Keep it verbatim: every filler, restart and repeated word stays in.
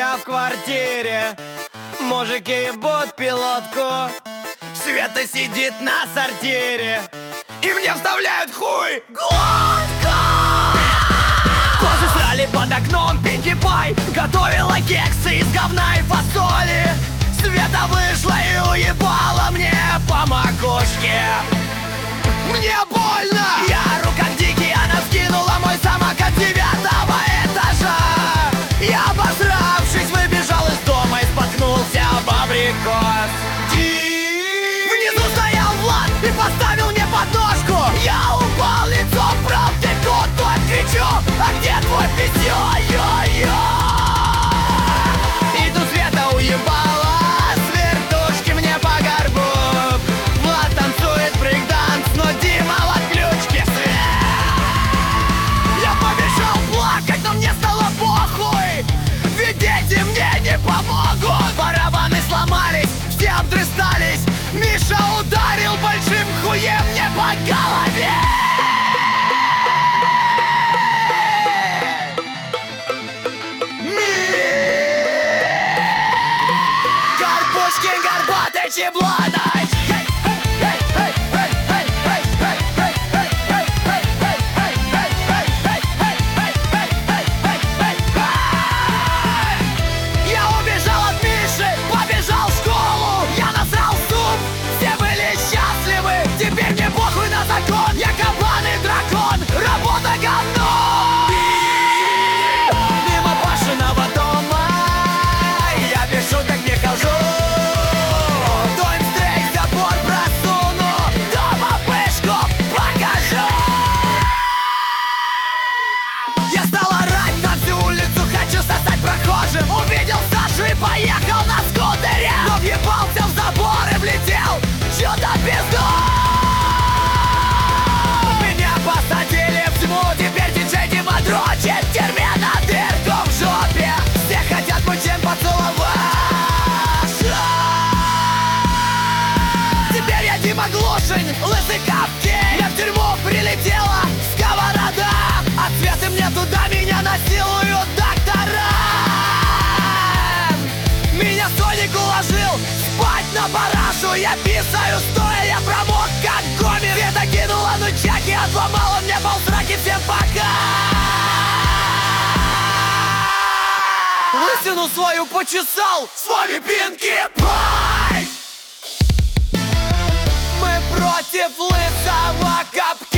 я в квартире. Мужики ебут пилотку. Света сидит на сортире и мне вставляют хуй глотку. Кожи срали под окном, Пинки Пай готовила кексы из говна и фасоли. Света вышла и уебала мне по макушке. Мне больно! Я ору как дикий, она скинула мой самокат девятого этажа. Я, обосравшись, выбежал из дома и споткнулся об абрикос. Внизу стоял Влад и поставил мне подножку. Я упал лицом в правде, кот, кричу: а где твой писё? Йо-йо! И тут Света уебала с вертушки мне по горбу. Влад танцует брейк-данс, но Дима в отключке. Я побежал плакать, но мне стало похуй, ведь дети мне не помогут. Барабаны сломались, все обдрыстались. Миша ударил большим хуем мне по голове. Горбушкин, горбатый чеблоной. Я убежал от Миши, побежал в школу. Я насрал в суп, все были счастливы. Теперь мне похуй на закон. Я кабан и дракон, работа говно. Мимо Пашиного дома я без шуток не хожу. Доймстрейк, забор просуну, дома пышку покажу. Я стал орать на всю улицу, хочу сосать прохожим. Увидел Сашу и поехал на скутере, но въебался в забор и влетел чё-то в пизду. Меня посадили в тьму, теперь диджей Дима дрочит в тюрьме на дырку в жопе. Все хотят мой член поцеловать. Теперь я Дима Глушин, лысый капкей. Мне в тюрьму прилетела сковорода. От Светы мне туда, меня насилуют доктора. Меня Соник уложил спать на парашу. Я писаю стоя, я промок как гомер. Света кинула нунчаки, отломала мне полсраки. Всем пока! Лысину свою почесал, с вами Пинки Пай. Мы против лысого капкана.